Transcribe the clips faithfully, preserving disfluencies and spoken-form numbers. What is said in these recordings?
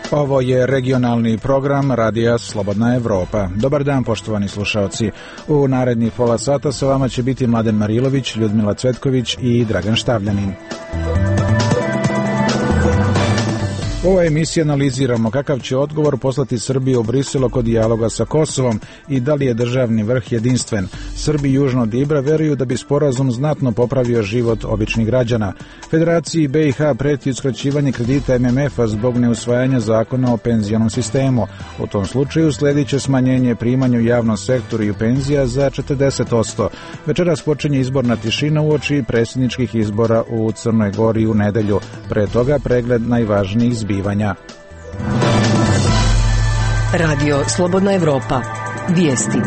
Ovo je regionalni program Radija Slobodna Evropa. Dobar dan, poštovani slušaoci. U narednih pola sata sa vama će biti Mladen Marilović, Ljudmila Cvetković i Dragan Štavljanin. U ovoj emisiji analiziramo kakav će odgovor poslati Srbija u Brisel oko dijaloga sa Kosovom i da li je državni vrh jedinstven. Srbi južno od Ibra veruju da bi sporazum znatno popravio život običnih građana. Federaciji B i H preti uskraćivanje kredita M M F-a zbog neusvajanja zakona o penzionom sistemu. U tom slučaju sledit će smanjenje primanja u javnom sektoru i u penzija za četrdeset posto. Večeras počinje izborna tišina uoči predsjedničkih izbora u Crnoj Gori u nedelju. Pre toga pregled najvažnijih zbivanja. Radio Slobodna Evropa. Vijesti.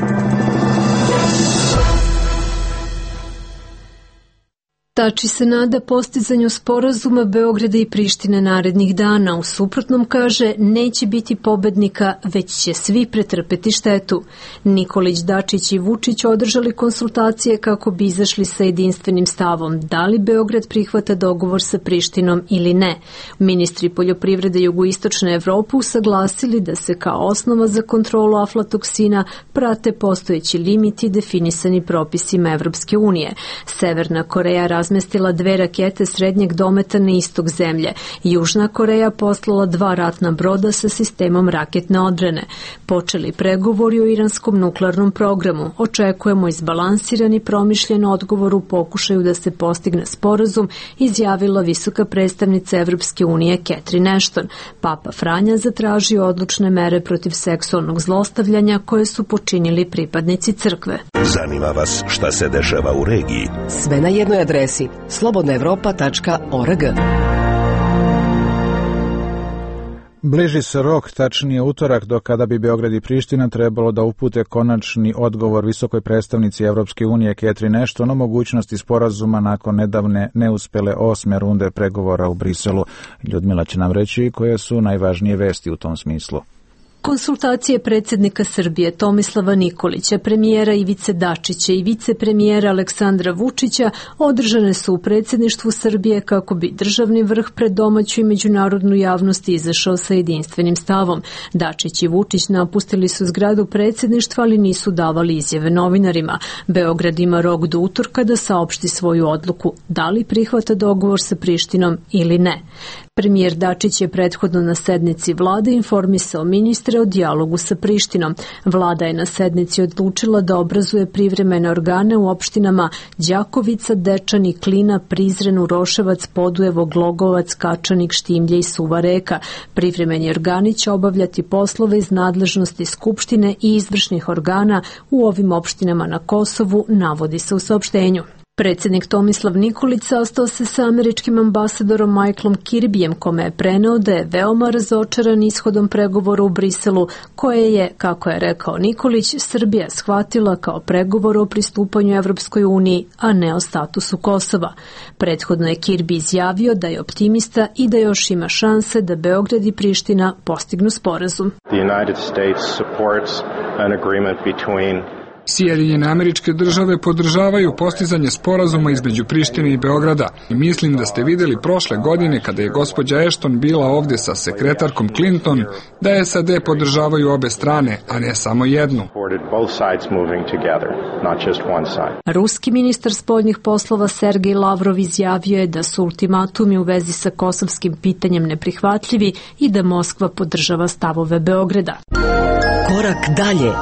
Tači se nada postizanju sporazuma Beograda i Prištine narednih dana. U suprotnom, kaže, neće biti pobednika, već će svi pretrpeti štetu. Nikolić, Dačić i Vučić održali konsultacije kako bi izašli sa jedinstvenim stavom. Da li Beograd prihvata dogovor sa Prištinom ili ne? Ministri poljoprivrede jugoistočne Evrope usaglasili da se kao osnova za kontrolu aflatoksina prate postojeći limiti definisani propisima Evropske unije. Severna Koreja razmestila dve rakete srednjeg dometa na istok zemlje. Južna Koreja poslala dva ratna broda sa sistemom raketne odbrane. Počeli pregovori o iranskom nuklearnom programu. Očekujemo izbalansirani promišljen odgovor u pokušaju da se postigne sporazum, izjavila visoka predstavnica Evropske unije Catherine Ashton. Papa Franja zatražio odlučne mere protiv seksualnog zlostavljanja koje su počinili pripadnici crkve. Zanima vas šta se dešava u regiji? Sve na jednoj adresi slobodna evropa tačka org. Bliži se rok, tačnije utorak, do kada bi Beograd i Priština trebalo da upute konačni odgovor visokoj predstavnici Evropske unije Catherine Ashton o mogućnosti sporazuma nakon nedavne neuspele osme runde pregovora u Briselu. Ljudmila će nam reći koje su najvažnije vesti u tom smislu. Konsultacije predsjednika Srbije Tomislava Nikolića, premijera Ivice Dačića i vicepremijera Aleksandra Vučića održane su u predsjedništvu Srbije kako bi državni vrh pred domaću i međunarodnu javnost izašao sa jedinstvenim stavom. Dačić i Vučić napustili su zgradu predsjedništva, ali nisu davali izjave novinarima. Beograd ima rok do utorka da saopšti svoju odluku, da li prihvata dogovor sa Prištinom ili ne. Premijer Dačić je prethodno na sednici vlade informisao ministre o dijalogu sa Prištinom. Vlada je na sednici odlučila da obrazuje privremene organe u opštinama Đakovica, Dečani, Klina, Prizren, Uroševac, Podujevo, Glogovac, Kačanik, Štimlje i Suva Reka. Privremeni organi će obavljati poslove iz nadležnosti Skupštine i izvršnih organa u ovim opštinama na Kosovu, navodi se u saopštenju. Predsjednik Tomislav Nikolić sastao se sa američkim ambasadorom Michaelom Kirbyjem, kome je preneo da je veoma razočaran ishodom pregovora u Briselu, koje je, kako je rekao Nikolić, Srbija shvatila kao pregovor o pristupanju Evropskoj uniji, a ne o statusu Kosova. Prethodno je Kirby izjavio da je optimista i da još ima šanse da Beograd i Priština postignu sporazum. The United States supports an agreement between Sjedinjene Američke Države podržavaju postizanje sporazuma između Prištine i Beograda i mislim da ste vidjeli prošle godine kada je gospođa Ashton bila ovdje sa sekretarkom Clinton da S A D podržavaju obe strane, a ne samo jednu. Ruski ministar spoljnih poslova Sergej Lavrov izjavio je da su ultimatumi u vezi sa kosovskim pitanjem neprihvatljivi i da Moskva podržava stavove Beograda. Korak dalje.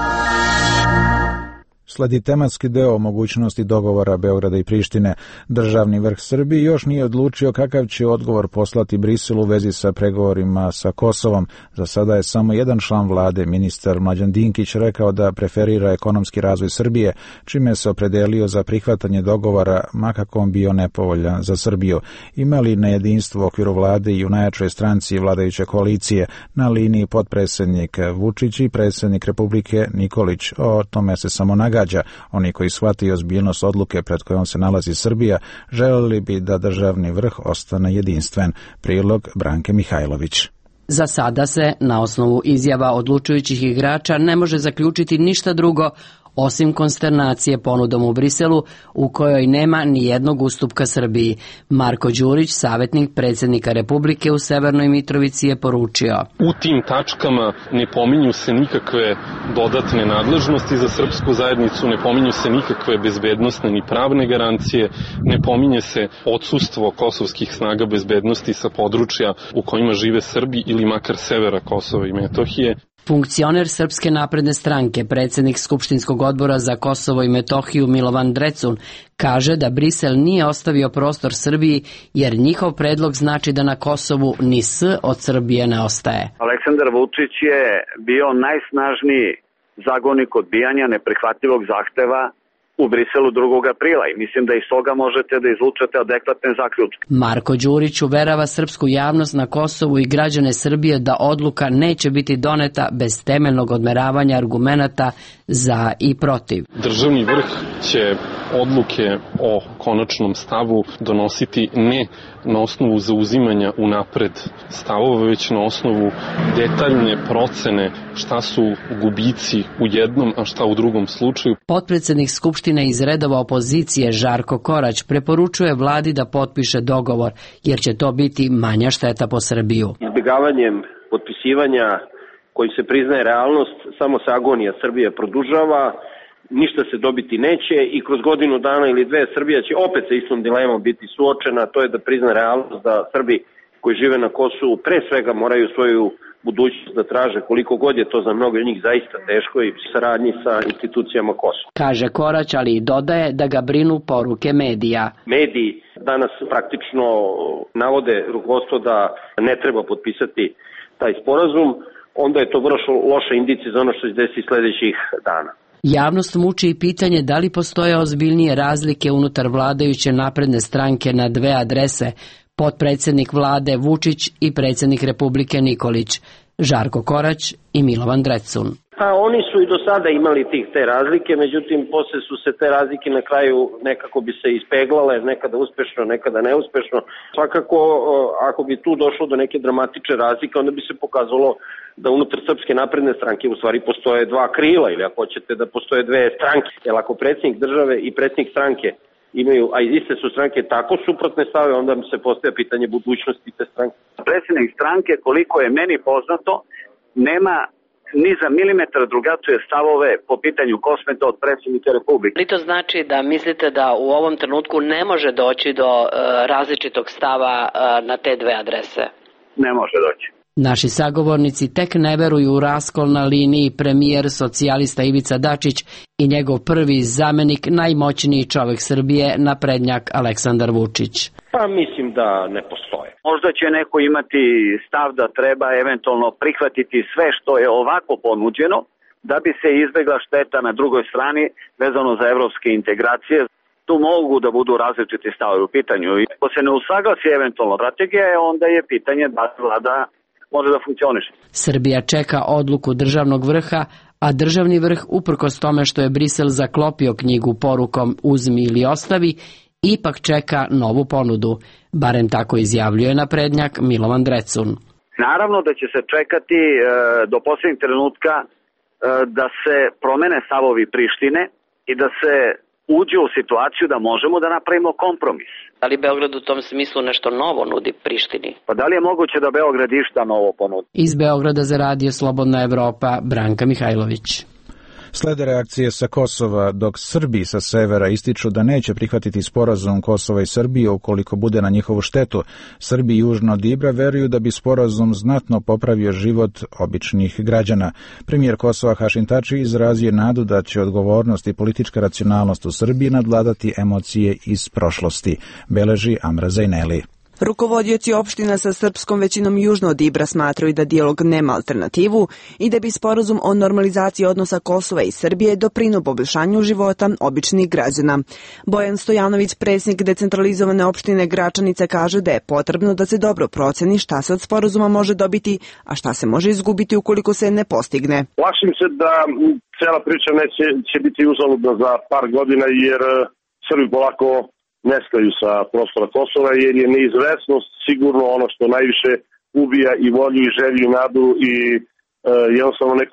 Sledi tematski deo o mogućnosti dogovora Beograda i Prištine. Državni vrh Srbije još nije odlučio kakav će odgovor poslati Briselu u vezi sa pregovorima sa Kosovom. Za sada je samo jedan član vlade, ministar Mlađan Dinkić, rekao da preferira ekonomski razvoj Srbije, čime se opredelio za prihvatanje dogovora, makako on bio nepovoljan za Srbiju. Ima li nejedinstvo u okviru vlade i u najjačoj stranci vladajuće koalicije na liniji potpredsjednik Vučić i predsjednik Republike Nikolić? O tome se samo nagađa. Oni koji shvataju ozbiljnost odluke pred kojom se nalazi Srbija, želeli bi da državni vrh ostane jedinstven. Prilog Branke Mihajlović. Za sada se, na osnovu izjava odlučujućih igrača, ne može zaključiti ništa drugo osim konsternacije ponudom u Briselu u kojoj nema ni jednog ustupka Srbiji. Marko Đurić, savjetnik predsjednika Republike u Severnoj Mitrovici, je poručio: U tim tačkama ne pominju se nikakve dodatne nadležnosti za srpsku zajednicu, ne pominju se nikakve bezbednosne ni pravne garancije, ne pominje se odsustvo kosovskih snaga bezbednosti sa područja u kojima žive Srbi ili makar severa Kosova i Metohije. Funkcioner Srpske napredne stranke, predsjednik Skupštinskog odbora za Kosovo i Metohiju Milovan Drecun, kaže da Brisel nije ostavio prostor Srbiji jer njihov predlog znači da na Kosovu ni S od Srbije ne ostaje. Aleksandar Vučić je bio najsnažniji zagovornik odbijanja neprihvatljivog zahteva u Briselu drugog aprila i mislim da iz toga možete da izvučete adekvatne zaključke. Marko Đurić uverava srpsku javnost na Kosovu i građane Srbije da odluka neće biti doneta bez temeljnog odmeravanja argumenata za i protiv. Državni vrh će odluke o konačnom stavu donositi ne na osnovu zauzimanja unapred stavova, već na osnovu detaljne procene šta su gubici u jednom, a šta u drugom slučaju. Potpredsednik Skupštine iz redova opozicije Žarko Korać preporučuje vladi da potpiše dogovor, jer će to biti manja šteta po Srbiju. Izbjegavanjem potpisivanja koji se priznaje realnost, samo se agonija Srbije produžava, ništa se dobiti neće i kroz godinu dana ili dve Srbija će opet sa istom dilemom biti suočena, to je da prizna realnost da Srbi koji žive na Kosovu pre svega moraju svoju budućnost da traže, koliko god je to za mnogo njih zaista teško i saradnji sa institucijama Kosova. Kaže Korać, ali i dodaje da ga brinu poruke medija. Mediji danas praktično navode rukovodstvo da ne treba potpisati taj sporazum, onda je to vrlo loša indicija za ono što se desi sledećih dana. Javnost muči i pitanje da li postoje ozbiljnije razlike unutar vladajuće napredne stranke na dve adrese, potpredsjednik vlade Vučić i predsjednik Republike Nikolić, Žarko Korać i Milovan Drecun. Pa oni su i do sada imali tih te razlike, međutim posle su se te razlike na kraju nekako bi se ispeglale, nekada uspešno, nekada neuspešno. Svakako ako bi tu došlo do neke dramatične razlike, onda bi se pokazalo da unutar Srpske napredne stranke u stvari postoje dva krila ili ako hoćete da postoje dve stranke. Jer ako predsjednik države i predsjednik stranke imaju, a iste su stranke tako suprotne stave, onda se postavlja pitanje budućnosti te stranke. Predsjednik stranke, koliko je meni poznato, nema ni za milimetar drugačije stavove po pitanju Kosmeta od predsjednika Republike. Li to znači da mislite da u ovom trenutku ne može doći do uh, različitog stava uh, na te dve adrese? Ne može doći. Naši sagovornici tek ne veruju u raskol na liniji premijer socijalista Ivica Dačić i njegov prvi zamenik, najmoćniji čovjek Srbije, naprednjak Aleksandar Vučić. Pa mislim da ne postoje. Možda će neko imati stav da treba eventualno prihvatiti sve što je ovako ponuđeno, da bi se izbegla šteta na drugoj strani vezano za evropske integracije. Tu mogu da budu različiti stavovi u pitanju. I ako se ne usaglasi eventualno strategija, onda je pitanje da vlada može da funkcioniše. Srbija čeka odluku državnog vrha, a državni vrh, uprkos tome što je Brisel zaklopio knjigu porukom uzmi ili ostavi, ipak čeka novu ponudu. Barem tako izjavljuje naprednjak Milovan Drecun. Naravno da će se čekati e, do posljednjeg trenutka e, da se promene stavovi Prištine i da se uđe u situaciju da možemo da napravimo kompromis. Da li Beograd u tom smislu nešto novo nudi Prištini? Pa da li je moguće da Beograd išta novo ponudi? Iz Beograda za radio Slobodna Evropa, Branka Mihajlović. Slede reakcije sa Kosova, dok Srbi sa severa ističu da neće prihvatiti sporazum Kosova i Srbije ukoliko bude na njihovu štetu. Srbi južno od Ibra veruju da bi sporazum znatno popravio život običnih građana. Premijer Kosova Hašim Tači izrazio nadu da će odgovornost i politička racionalnost u Srbiji nadvladati emocije iz prošlosti, beleži Amra Zajneli. Rukovodioci opština sa srpskom većinom južno od Ibra smatraju da dijalog nema alternativu i da bi sporazum o normalizaciji odnosa Kosova i Srbije doprineo poboljšanju života običnih građana. Bojan Stojanović, predsjednik decentralizovane opštine Gračanica, kaže da je potrebno da se dobro proceni šta se od sporazuma može dobiti, a šta se može izgubiti ukoliko se ne postigne. Plašim se da cela priča neće će biti uzaludna za par godina jer Srbi polako nestaju sa prostora Kosova jer je neizvesnost sigurno ono što najviše ubija i volju i želju i nadu i e, jednostavno neku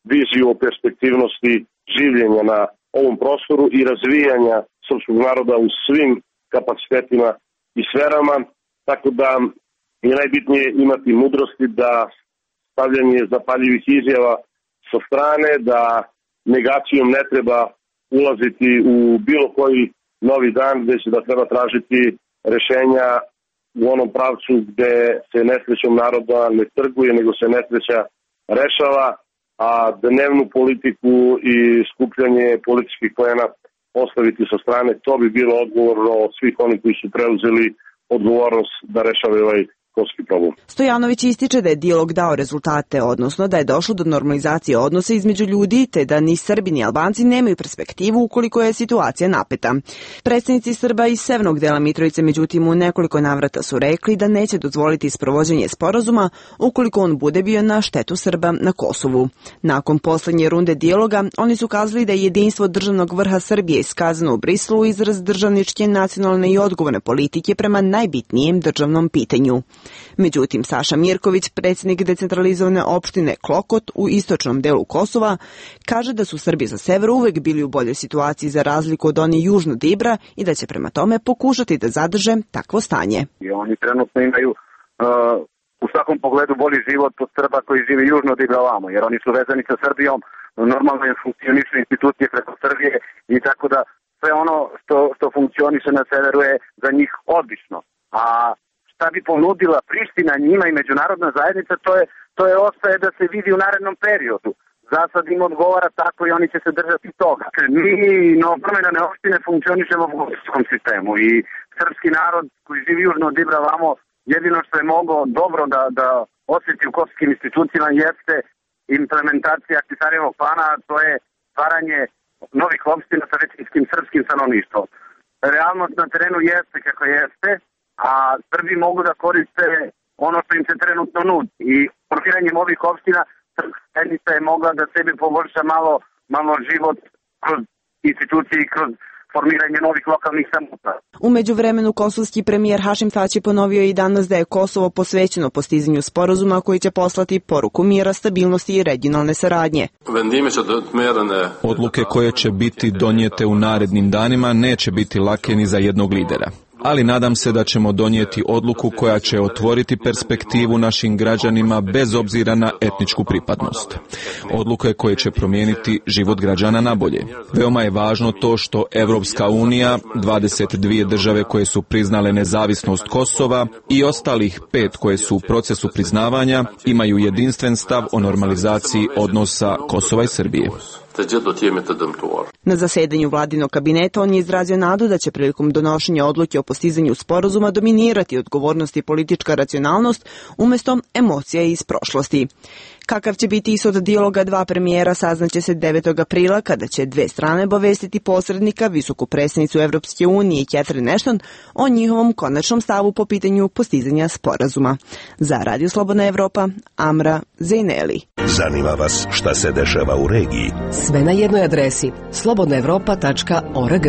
viziju o perspektivnosti življenja na ovom prostoru i razvijanja srpskog naroda u svim kapacitetima i sferama, tako da je najbitnije imati mudrosti da stavljanje zapaljivih izjava sa strane, da negacijom ne treba ulaziti u bilo koji novi dan, već da treba tražiti rešenja u onom pravcu gde se nesrećom naroda ne trguje, nego se nesreća rešava, a dnevnu politiku i skupljanje političkih poena ostaviti sa strane. To bi bilo odgovorno od svih onih koji su preuzeli odgovornost da rešavaju ovaj kosovski problem. Stojanović ističe da je dijalog dao rezultate, odnosno da je došlo do normalizacije odnosa između ljudi, te da ni Srbi ni Albanci nemaju perspektivu ukoliko je situacija napeta. Predstavnici Srba iz severnog dela Mitrovice, međutim, u nekoliko navrata su rekli da neće dozvoliti sprovođenje sporazuma ukoliko on bude bio na štetu Srba na Kosovu. Nakon poslednje runde dijaloga, oni su kazali da je jedinstvo državnog vrha Srbije iskazano u Briselu izraz državničke, nacionalne i odgovorne politike prema najbitnijem državnom pitanju. Međutim, Saša Mirković, predsjednik decentralizovane opštine Klokot u istočnom delu Kosova, kaže da su Srbi sa severa uvek bili u boljoj situaciji za razliku od onih južno od Ibra i da će prema tome pokušati da zadrže takvo stanje. I oni trenutno imaju uh, u svakom pogledu bolji život od Srba koji žive južno od Ibra ovamo, jer oni su vezani sa Srbijom, normalno je funkcionišu institucije preko Srbije i tako da sve ono što, što funkcioniše na severu je za njih odlično. A šta bi ponudila Priština njima i međunarodna zajednica, to je, to je ostaje da se vidi u narednom periodu. Za sad im odgovara tako i oni će se držati toga. Mi no promjenane opštine funkcionišemo u kosovskom sistemu i srpski narod koji živi južno od Ibra vamo, jedino što je mogao dobro da, da osjeti u kosovskim institucijama jeste implementacija Ahtisarjevog plana, to je stvaranje novih opština sa većinskim srpskim stanovništvom. Realnost na terenu jeste kako jeste, a Srbi mogu da koriste ono što im se trenutno nudi. I formiranjem ovih opština srpska zajednica je mogla da sebi poboljša malo, malo život kroz institucije i kroz formiranje novih lokalnih samouprava. U međuvremenu kosovski premijer Hašim Tači ponovio i danas da je Kosovo posvećeno postizanju sporazuma koji će poslati poruku mira, stabilnosti i regionalne saradnje. Odluke koje će biti donijete u narednim danima neće biti lake ni za jednog lidera. Ali nadam se da ćemo donijeti odluku koja će otvoriti perspektivu našim građanima bez obzira na etničku pripadnost. Odluke koje će promijeniti život građana na bolje. Veoma je važno to što Evropska unija, dvadeset dvije države koje su priznale nezavisnost Kosova i ostalih pet koje su u procesu priznavanja imaju jedinstven stav o normalizaciji odnosa Kosova i Srbije. Na zasedanju vladinog kabineta on je izrazio nadu da će prilikom donošenja odluke o postizanju sporazuma dominirati odgovornost i politička racionalnost umjesto emocija iz prošlosti. Kakav će biti ishod dijaloga dva premijera saznaće se devetog aprila kada će dve strane obavestiti posrednika, visoku predstavnicu Evropske unije Catherine Ashton o njihovom konačnom stavu po pitanju postizanja sporazuma. Za Radio Slobodna Evropa, Amra Zejneli. Zanima vas šta se dešava u regiji? Sve na jednoj adresi slobodna evropa tačka org.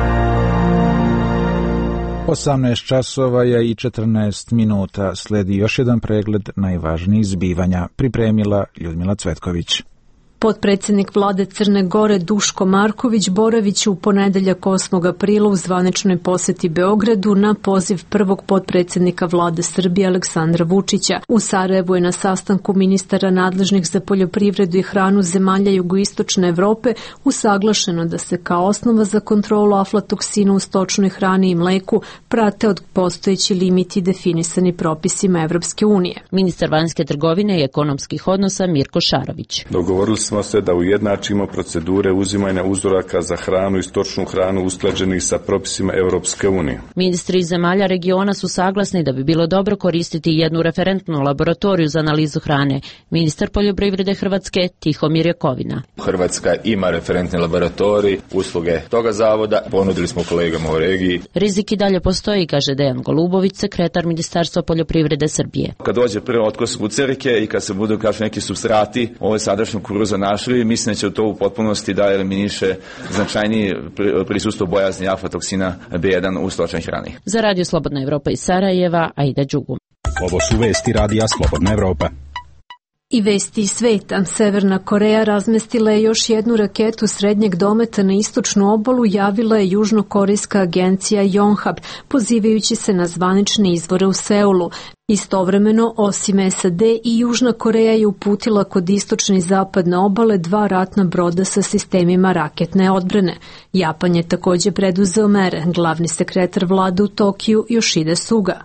osamnaest časova je i četrnaest minuta. Sledi još jedan pregled najvažnijih zbivanja. Pripremila Ljudmila Cvetković. Potpredsjednik vlade Crne Gore Duško Marković boravit će u ponedeljak osmog aprila u zvaničnoj poseti Beogradu na poziv prvog potpredsjednika vlade Srbije Aleksandra Vučića. U Sarajevu je na sastanku ministara nadležnih za poljoprivredu i hranu zemalja jugoistočne Evrope usaglašeno da se kao osnova za kontrolu aflatoksina u stočnoj hrani i mleku prate od postojeći limiti definisani propisima Evropske unije. Ministar vanjske trgovine i ekonomskih odnosa Mirko Šarović. Dogovorili smo se da ujednačimo procedure uzimanja uzoraka za hranu i stočnu hranu usklađenih sa propisima Evropske unije. Ministri zemalja regiona su saglasni da bi bilo dobro koristiti jednu referentnu laboratoriju za analizu hrane. Ministar poljoprivrede Hrvatske Tihomir Jakovina. Hrvatska ima referentni laboratorij, usluge toga zavoda, ponudili smo kolegama u regiji. Rizik i dalje postoji, kaže Dejan Golubović, sekretar Ministarstva poljoprivrede Srbije. Kad dođe prvi otkos bucerike i kad se budu kažu neki supstrati, ovo sadašnju kukuruza našli, mislim da će to u potpunosti da eliminiše značajniji prisustvo bojazni aflatoksina be jedan u stočnoj hrani. Za Radio Slobodna Evropa iz Sarajeva, Aida Đugum. Ovo su vesti Radija Slobodna Evropa. I vesti iz sveta. Severna Koreja razmestila je još jednu raketu srednjeg dometa na istočnu obalu, javila je južnokorejska agencija Yonhap, pozivajući se na zvanične izvore u Seulu. Istovremeno, osim S A D, i Južna Koreja je uputila kod istočne i zapadne obale dva ratna broda sa sistemima raketne odbrane. Japan je također preduzeo mere, glavni sekretar vlade u Tokiju Yoshide Suga.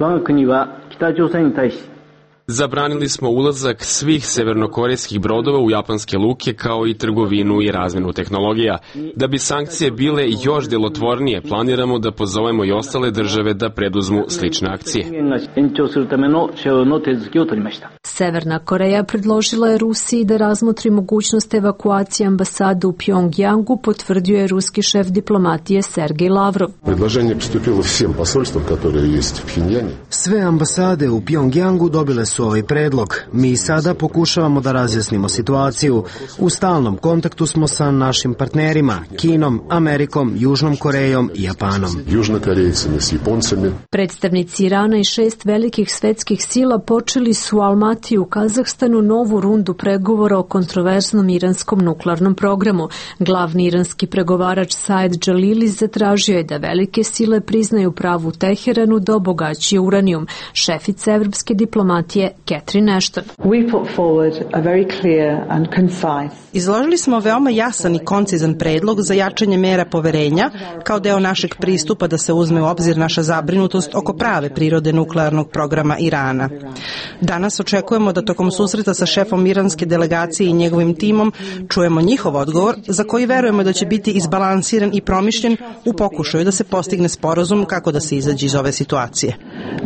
Zabranili smo ulazak svih severnokorejskih brodova u japanske luke kao i trgovinu i razmenu tehnologija. Da bi sankcije bile još djelotvornije, planiramo da pozovemo i ostale države da preduzmu slične akcije. Severna Koreja predložila je Rusiji da razmotri mogućnost evakuacije ambasade u Pjongjangu, potvrdio je ruski šef diplomatije Sergej Lavrov. Sve ambasade u Pjongjangu dobile su ovaj predlog. Mi sada pokušavamo da razjasnimo situaciju. U stalnom kontaktu smo sa našim partnerima, Kinom, Amerikom, Južnom Korejom i Japanom. Predstavnici Irana i šest velikih svetskih sila počeli su u Almatiji u Kazahstanu novu rundu pregovora o kontroverznom iranskom nuklearnom programu. Glavni iranski pregovarač Said Jalili zatražio je da velike sile priznaju pravu Teheranu da obogaćuje uranijum. Šefica evropske diplomatije Catherine Ashton. Izložili smo veoma jasan i koncizan predlog za jačanje mera poverenja kao deo našeg pristupa da se uzme u obzir naša zabrinutost oko prave prirode nuklearnog programa Irana. Danas očekujemo da tokom susreta sa šefom iranske delegacije i njegovim timom čujemo njihov odgovor, za koji verujemo da će biti izbalansiran i promišljen u pokušaju da se postigne sporazum kako da se izađe iz ove situacije.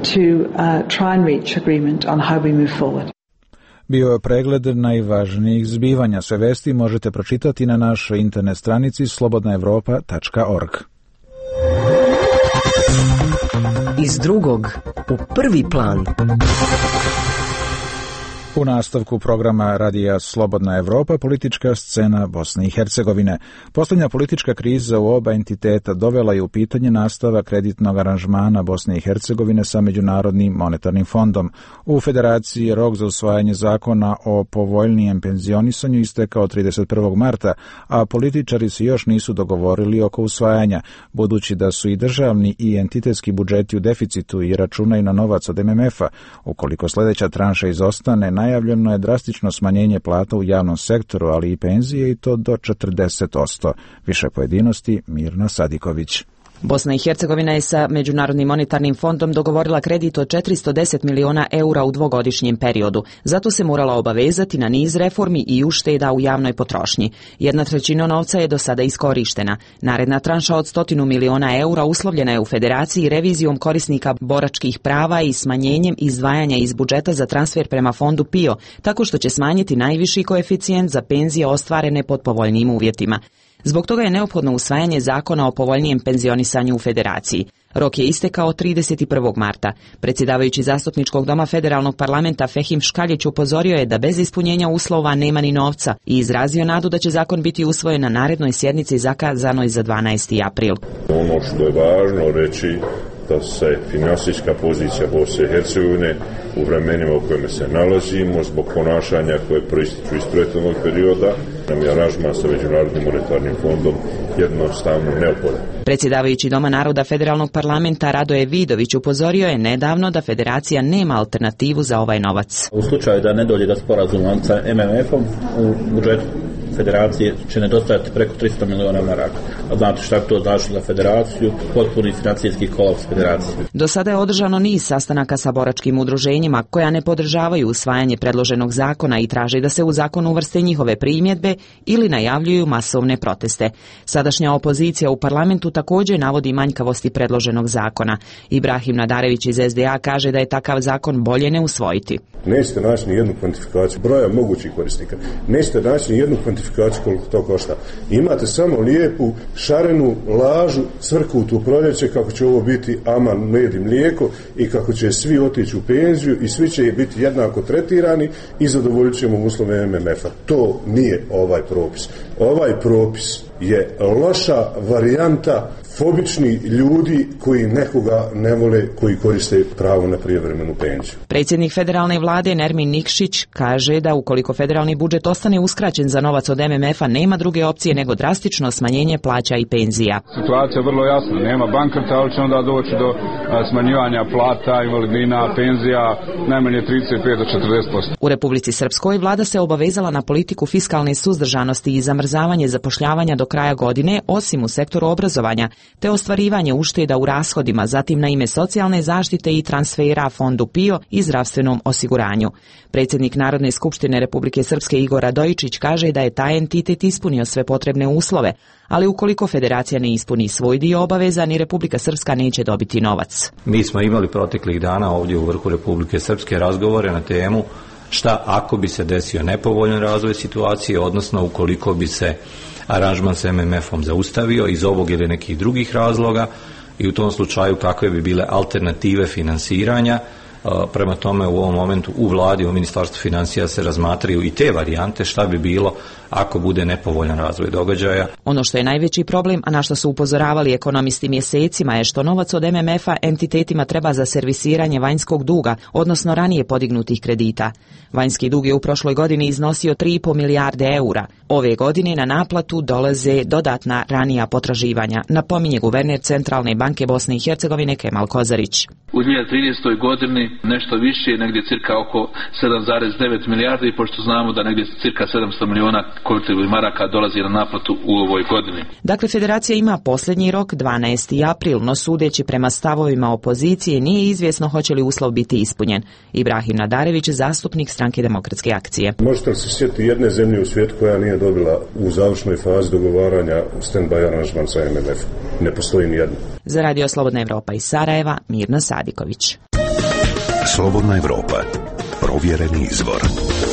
Bio je pregled najvažnijih zbivanja. Sve vesti možete pročitati na našoj internet stranici slobodna evropa tačka org. Iz drugog u prvi plan. U nastavku programa radija Slobodna Evropa, politička scena Bosne i Hercegovine. Posljednja politička kriza u oba entiteta dovela je u pitanje nastava kreditnog aranžmana Bosne i Hercegovine sa Međunarodnim monetarnim fondom. U Federaciji je rok za usvajanje zakona o povoljnijem penzionisanju istekao trideset prvog marta, a političari se još nisu dogovorili oko usvajanja, budući da su i državni i entitetski budžeti u deficitu i računaju na novac od M M F-a. Ukoliko sljedeća tranša izostane, najavljeno je drastično smanjenje plata u javnom sektoru, ali i penzije, i to do četrdeset posto. Više pojedinosti Mirna Sadiković. Bosna i Hercegovina je sa Međunarodnim monetarnim fondom dogovorila kredit od četiristo deset miliona eura u dvogodišnjem periodu. Zato se morala obavezati na niz reformi i ušteda u javnoj potrošnji. Jedna trećina novca je do sada iskorištena. Naredna tranša od stotinu miliona eura uslovljena je u Federaciji revizijom korisnika boračkih prava i smanjenjem izdvajanja iz budžeta za transfer prema fondu P I O, tako što će smanjiti najviši koeficijent za penzije ostvarene pod povoljnijim uvjetima. Zbog toga je neophodno usvajanje zakona o povoljnijem penzionisanju u Federaciji. Rok je istekao trideset prvog marta. Predsjedavajući zastupničkog doma federalnog parlamenta Fehim Škaljić upozorio je da bez ispunjenja uslova nema ni novca i izrazio nadu da će zakon biti usvojen na narednoj sjednici zakazanoj za dvanaesti april. Ono što je važno reći da se finansijska pozicija Bosne i Hercegovine u vremenima u kojima se nalazimo zbog ponašanja koje proističu iz prethodnog perioda nam je aranžman sa Međunarodnim monetarnim fondom jednostavno neophodan. Predsjedavajući Doma naroda federalnog parlamenta Radoje Vidović upozorio je nedavno da Federacija nema alternativu za ovaj novac. U slučaju da ne dođe do sporazuma sa M M F-om u budžetu Federacije će nedostajati preko tristo miliona maraka. A znate šta to znači za Federaciju? Potpuni financijski kolaps Federacije. Do sada je održano niz sastanaka sa boračkim udruženjima koja ne podržavaju usvajanje predloženog zakona i traže da se u zakon uvrste njihove primjedbe ili najavljuju masovne proteste. Sadašnja opozicija u parlamentu također navodi manjkavosti predloženog zakona. Ibrahim Nadarević iz S D A kaže da je takav zakon bolje ne usvojiti. Nećete naći ni jednu kvantifikaciju broja mogućih korisnika. Nećete naći ni jednu kvantifikaciju koliko to košta. Imate samo lijepu, šarenu, lažu, crkutu u proljeće kako će ovo biti aman, med i mlijeko i kako će svi otići u penziju i svi će biti jednako tretirani i zadovoljit ćemo uslove M M F-a. To nije ovaj propis. Ovaj propis je loša varijanta fobični ljudi koji nekoga ne vole, koji koriste pravo na prijevremenu penziju. Predsjednik federalne vlade Nermin Nikšić kaže da ukoliko federalni budžet ostane uskraćen za novac od M M F-a, nema druge opcije nego drastično smanjenje plaća i penzija. Situacija je vrlo jasna, nema bankrota, ali će onda doći do smanjivanja plata, invalidnina, penzija, najmanje trideset pet do četrdeset posto. U Republici Srpskoj vlada se obavezala na politiku fiskalne suzdržanosti i zamrzavanje zapošljavanja do kraja godine, osim u sektoru obrazovanja, te ostvarivanje ušteda u rashodima, zatim na ime socijalne zaštite i transfera fondu P I O i zdravstvenom osiguranju. Predsjednik Narodne skupštine Republike Srpske Igor Radojičić kaže da je taj entitet ispunio sve potrebne uslove, ali ukoliko federacija ne ispuni svoj dio obaveza, ni Republika Srpska neće dobiti novac. Mi smo imali proteklih dana ovdje u vrhu Republike Srpske razgovore na temu šta ako bi se desio nepovoljan razvoj situacije, odnosno ukoliko bi se aranžman s M M F-om zaustavio iz ovog ili nekih drugih razloga i u tom slučaju kakve bi bile alternative finansiranja. Prema tome u ovom momentu u vladi, u Ministarstvu financija se razmatraju i te varijante šta bi bilo ako bude nepovoljan razvoj događaja. Ono što je najveći problem, a na što su upozoravali ekonomisti mjesecima, je što novac od M M F-a entitetima treba za servisiranje vanjskog duga, odnosno ranije podignutih kredita. Vanjski dug je u prošloj godini iznosio tri i po milijarde eura. Ove godine na naplatu dolaze dodatna ranija potraživanja, napominje guverner Centralne banke Bosne i Hercegovine Kemal Kozarić. U dvije hiljade trinaestoj godini nešto više, negdje cirka oko sedam zarez devet milijardi, pošto znamo da negdje cirka sedamsto miliona konvertibilnih maraka dolazi na naplatu u ovoj godini. Dakle, federacija ima posljednji rok, dvanaesti april, no sudeći prema stavovima opozicije nije izvjesno hoće li uslov biti ispunjen. Ibrahim Nadarević, zastupnik Stranke demokratske akcije. Možete li se sjetiti jedne zemlje u svijetu koja nije dobila u završnoj fazi dogovaranja stand-by aranžman sa M M F? Ne postoji ni jedna. Za Radio Slobodna Evropa iz Sarajeva, Mirna Sadiković. Slobodna Evropa. Provjereni izvor.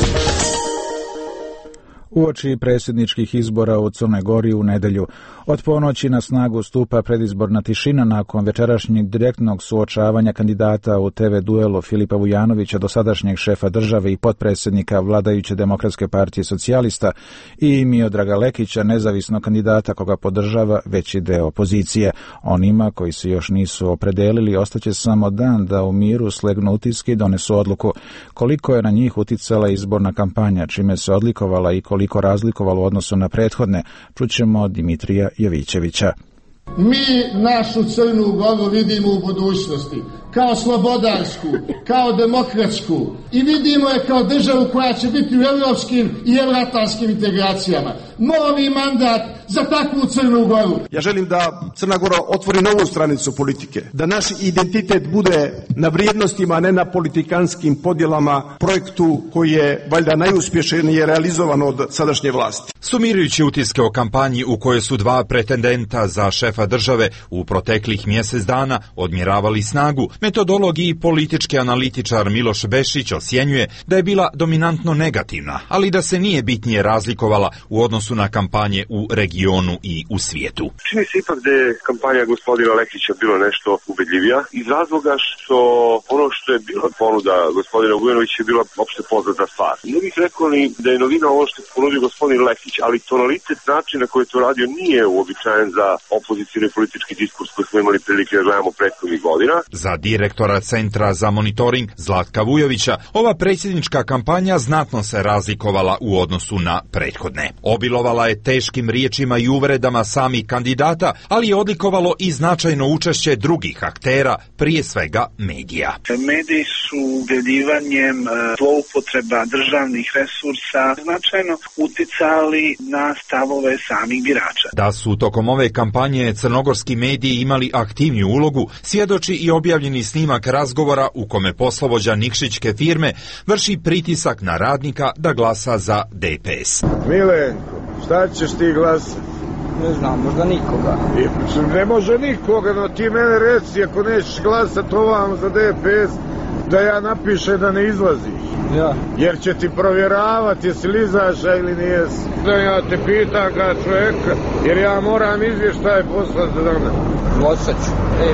Uoči predsjedničkih izbora u Crnoj Gori u nedelju, od ponoći na snagu stupa predizborna tišina nakon večerašnjeg direktnog suočavanja kandidata u te ve duelu Filipa Vujanovića, dosadašnjeg šefa države i potpredsjednika vladajuće Demokratske partije socijalista, i Miodraga Lekića, nezavisnog kandidata koga podržava veći deo opozicije. Onima koji se još nisu opredelili ostaće samo dan da u miru slegnu utiske i donesu odluku koliko je na njih uticala izborna kampanja, čime se odlikovala i koliko razlikovalo u odnosu na prethodne, čućemo od Dimitrija Jovićevića. Mi našu Crnu Goru vidimo u budućnosti kao slobodarsku, kao demokratsku i vidimo je kao državu koja će biti u evropskim i evroatlantskim integracijama. Novi mandat za takvu Crnu Goru. Ja želim da Crna Gora otvori novu stranicu politike, da naš identitet bude na vrijednostima, a ne na politikanskim podjelama, projektu koji je valjda najuspješnije realizovan od sadašnje vlasti. Sumirajući utiske o kampanji u kojoj su dva pretendenta za šefa države u proteklih mjesec dana odmjeravali snagu, metodolog i politički analitičar Miloš Bešić osjenjuje da je bila dominantno negativna, ali da se nije bitnije razlikovala u odnosu na kampanje u regionu i u svijetu. Čini se ipak da je kampanja gospodina Lekića bilo nešto ubedljivija iz razloga što ono što je bila ponuda gospodina Vujanovića je bila opšte poznata stvar. Ne bih rekao ni da je novina ovo što je ponudio gospodin Lekić, ali tonalitet načina koji je to radio nije uobičajen za opozicijni politički diskurs koji smo imali prilike da gledamo prethodnih godina. Za direktora Centra za monitoring Zlatka Vujovića, ova predsjednička kampanja znatno se razlikovala u odnosu na prethodne. Obilovala je teškim riječima i uvredama samih kandidata, ali je odlikovalo i značajno učešće drugih aktera, prije svega medija. Mediji su udjeljivanjem zloupotreba državnih resursa značajno uticali na stavove samih birača. Da su tokom ove kampanje crnogorski mediji imali aktivniju ulogu, svjedoči i objavljeni snimak razgovora u kome poslovođa nikšićke firme vrši pritisak na radnika da glasa za de pe es. Milenko, šta ćeš ti glasati? Ne znam, možda nikoga. Ne može nikoga, no ti mene reci ako nećeš glasati ovam za de pe es, da ja napišem da ne izlaziš. Ja. Jer će ti provjeravati jesi li izaša ili nijesi. Da ja te pitam kao čovjeka, jer ja moram izvještaj poslati danas. Glasat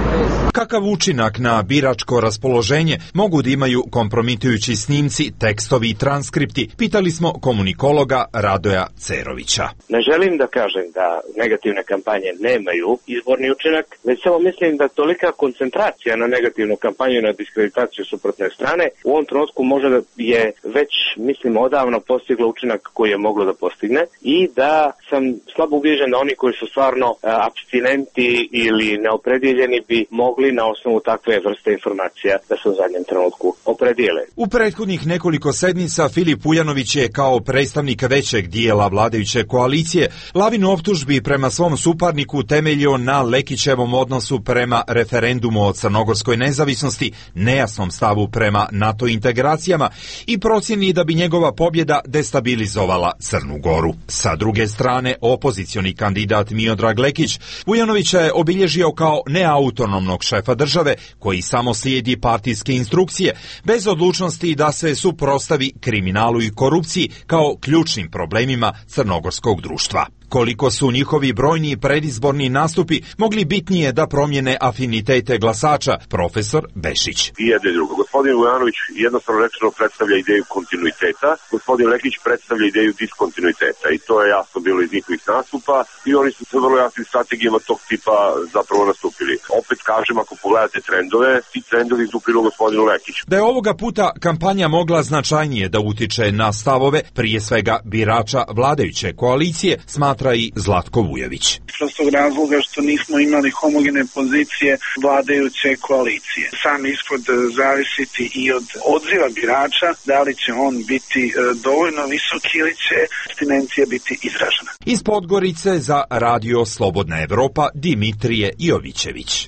Kakav učinak na biračko raspoloženje mogu da imaju kompromitujući snimci, tekstovi i transkripti, pitali smo komunikologa Radoja Cerovića. Ne želim da kažem da negativne kampanje nemaju izborni učinak, već samo mislim da tolika koncentracija na negativnu kampanju i na diskreditaciju suprotne strane u ovom trenutku možda da je već, mislim, odavno postiglo učinak koji je moglo da postigne i da sam slabo ubijeđen da oni koji su stvarno apstinenti ili neopredjeljeni bi mogli na osnovu takve vrste informacija da se u zadnjem trenutku opredijele. U prethodnih nekoliko sedmica Filip Ujanović je kao predstavnik većeg dijela vladajuće koalicije lavinu optužbi prema svom suparniku temeljio na Lekićevom odnosu prema referendumu o crnogorskoj nezavisnosti, nejasnom stavu prema NATO integracijama i procjeni da bi njegova pobjeda destabilizovala Crnu Goru. Sa druge strane, opozicioni kandidat Miodrag Lekić Ujanovića je obilježio kao neautonomnog šefa države koji samo slijedi partijske instrukcije, bez odlučnosti da se suprotstavi kriminalu i korupciji kao ključnim problemima crnogorskog društva. Koliko su njihovi brojni predizborni nastupi mogli bitnije da promijene afinitete glasača, profesor Bešić. I jedno i drugo. Gospodin Vujanović jednostavno rečeno predstavlja ideju kontinuiteta, gospodin Lekić predstavlja ideju diskontinuiteta i to je jasno bilo iz njihovih nastupa i oni su se vrlo jasnim strategijama tog tipa zapravo nastupili. Opet kažem, ako pogledate trendove, ti trendovi su u prilog gospodinu Lekiću. Da je ovoga puta kampanja mogla značajnije da utiče na stavove, prije svega birača vladajuće koalicije, smatra i Zlatko Vujović. Prostog razloga što nismo imali homogene pozicije vladajuće koalicije. Sam ishod zavisiti i od odziva birača, da li će on biti dovoljno visok ili će abstinencija biti izražena. Iz Podgorice za Radio Slobodna Evropa Dimitrije Jovićević.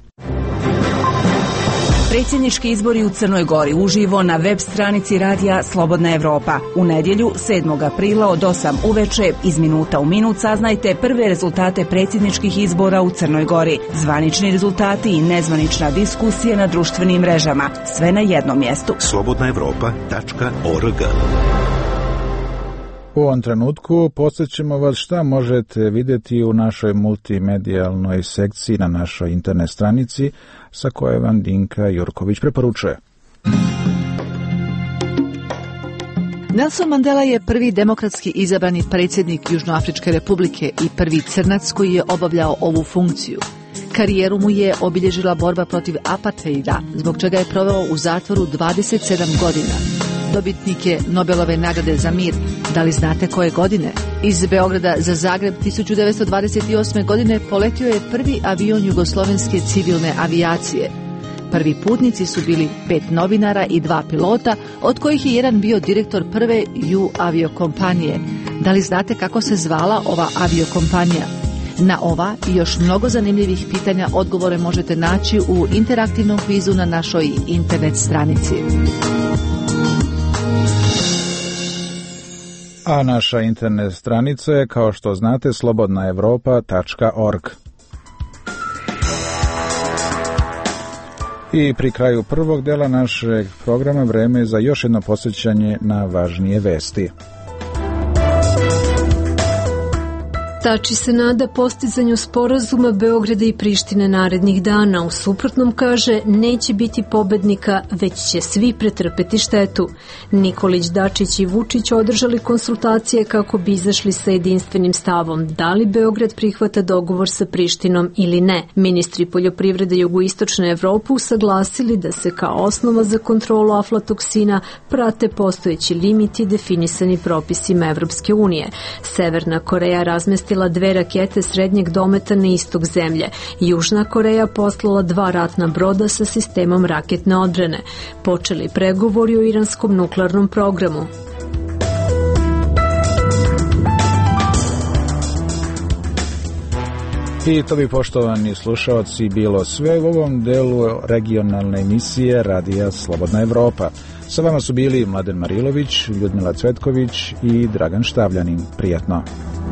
Predsjednički izbori u Crnoj Gori uživo na web stranici Radija Slobodna Evropa. U nedjelju sedmog aprila od osam uveče iz minuta u minut saznajte prve rezultate predsjedničkih izbora u Crnoj Gori. Zvanični rezultati i nezvanična diskusija na društvenim mrežama. Sve na jednom mjestu. slobodna evropa tačka org. U ovom trenutku podsjećamo vas šta možete vidjeti u našoj multimedijalnoj sekciji na našoj internet stranici sa koje vam Dinka Jurković preporučuje. Nelson Mandela je prvi demokratski izabrani predsjednik Južnoafričke republike i prvi crnac koji je obavljao ovu funkciju. Karijeru mu je obilježila borba protiv apartheida, zbog čega je proveo u zatvoru dvadeset sedam godina. Dobitnik je Nobelove nagrade za mir. Da li znate koje godine? Iz Beograda za Zagreb tisuću devetsto dvadeset osme. godine poletio je prvi avion jugoslovenske civilne avijacije. Prvi putnici su bili pet novinara i dva pilota, od kojih je jedan bio direktor prve U aviokompanije. Da li znate kako se zvala ova aviokompanija? Na ova i još mnogo zanimljivih pitanja odgovore možete naći u interaktivnom kvizu na našoj internet stranici. A naša internet stranica je, kao što znate, slobodna evropa tačka org. I pri kraju prvog dela našeg programa vreme je za još jedno posjećanje na važnije vesti. Tači se nada postizanju sporazuma Beograda i Prištine narednih dana. U suprotnom, kaže, neće biti pobednika, već će svi pretrpeti štetu. Nikolić, Dačić i Vučić održali konsultacije kako bi izašli sa jedinstvenim stavom da li Beograd prihvata dogovor sa Prištinom ili ne. Ministri poljoprivrede jugoistočne Evrope usaglasili da se kao osnova za kontrolu aflatoksina prate postojeći limiti definisani propisima Evropske unije. Severna Koreja razmestila dve rakete srednjeg dometa na istok zemlje. Južna Koreja poslala dva ratna broda sa sistemom raketne odbrane. Počeli pregovori o iranskom nuklearnom programu. I to bi, poštovani slušaoci, bilo sve u ovom delu regionalne emisije Radija Slobodna Evropa. Sa vama su bili Mladen Marilović, Ljudmila Cvetković i Dragan Štavljanin. Prijatno.